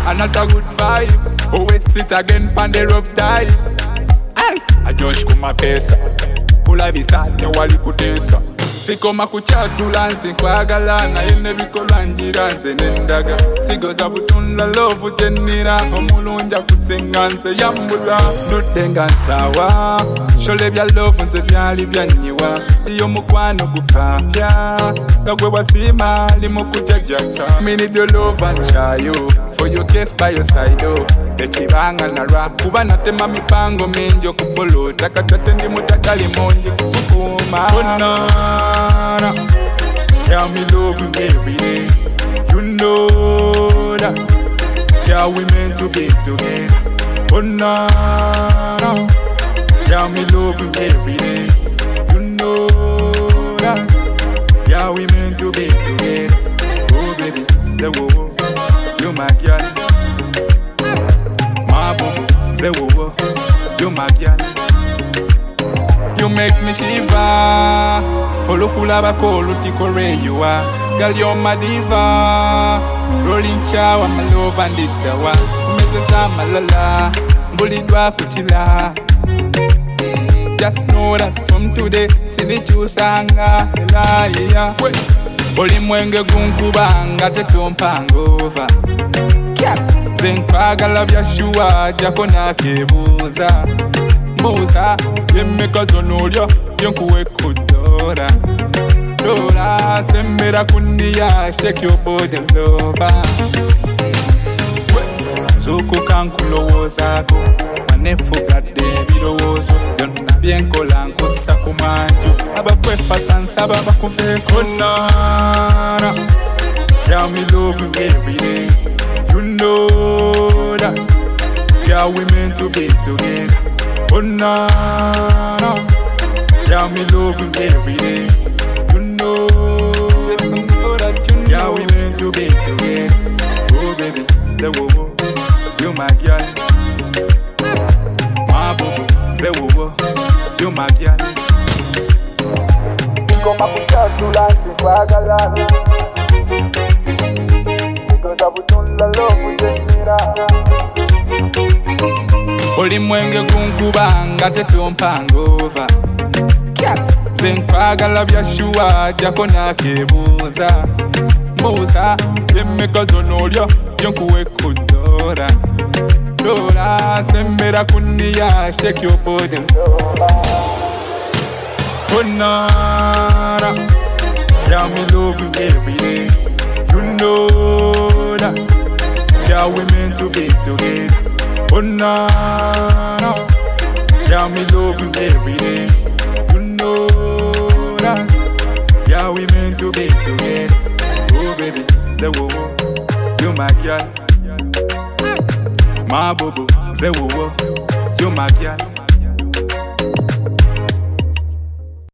another good vibe. Always sit again pan the rough dice. I just come a pesa. Pula visate wali kutesa. Sikoma kuchatula nkwagala na yene bikolwa njira nze nendaga. Sigoza butunda love utenira omulunja kutsinga nze yambula. Nudenga ntawa shole bya love nze byali byanyiwa. Iyo mukwano gukapya kagwe wasima limo kujajata. Me need your love and chayo for your case by your side oh. Echibanga na rap kuba natema mipango mingi okupolo takatate ndi mutakali monji kukuma. Oh no, girl me love you every day. You know that, girl we meant to be together. Oh no, girl me love you every day. You know that, girl we meant to be together. Oh baby, say whoa, you my girl. My boo, say whoa, you my girl. You make me shiver. Olukula bakolo tikore you are. Girl you're my diva. Rolling chow my love and it dawa. Meseta malala. Bulidwa kuchila. Just know that from today see the chusanga yeah. Oli mwenge gunkubanga tetumpangova. Zenkwagala byashua jako nakebuza. Musa, yemeka zonolyo, yonkuwe kudora. Dora, sembera kunia, shake your body lover. Zuku kankulo zako, manefu gade birowozo. Yonna bienko lanko sakumanzu. Aba kwefa sansa baba kufeko nara. Girl me love you every day. You know that, girl we meant to be together. Oh no, girl me love you every day. You know, yes I know that you know. Girl we meant to be together. Oh baby, say whoa, you my girl. My boo, say whoa, you my girl. Koma kuchatula nkwagala. Koza butunda love utenira. Oli mwenge gunkubanga tetumpangova. Zenkwagala byashua jako nakebuza. Musa yemeka zonolyo yonkuwe kudora. Dora sembera kunia shake your body oh nara. Girl me love you every day. You know that, girl we meant to be together. Oh no, girl me love you every day. You know that, girl we meant to be together. Oh baby, say whoa, you my girl. My boo boo, say whoa, you my girl.